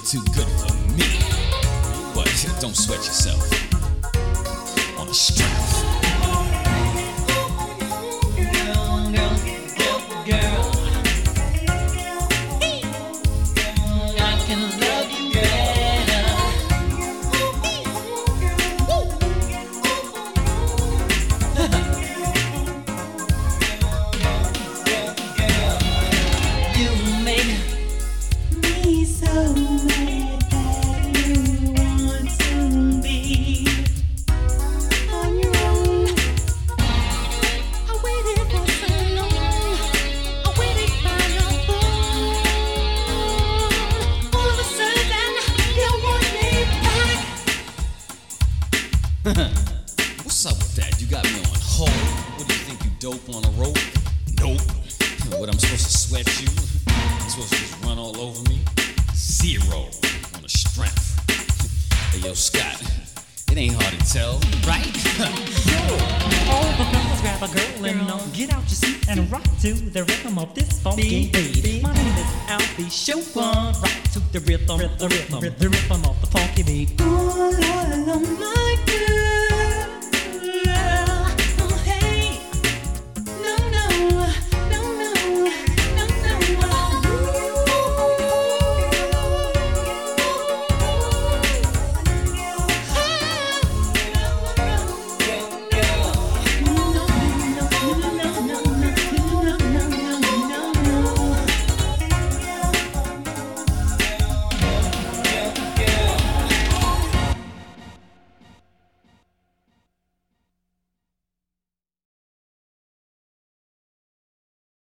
too good for me. But don't sweat yourself on the strap. What's up with that? You got me on hold. What do you think, you dope on a rope? Nope. What, I'm supposed to sweat you? I'm supposed to just run all over me? Zero on the strength. Hey, yo, Scott, it ain't hard to tell, right? All the fellas grab a girl and get out your seat and rock to the rhythm of this funky beat. My name is Alfie Chopin. Rock to the rhythm of the funky beat. All alone, my girl.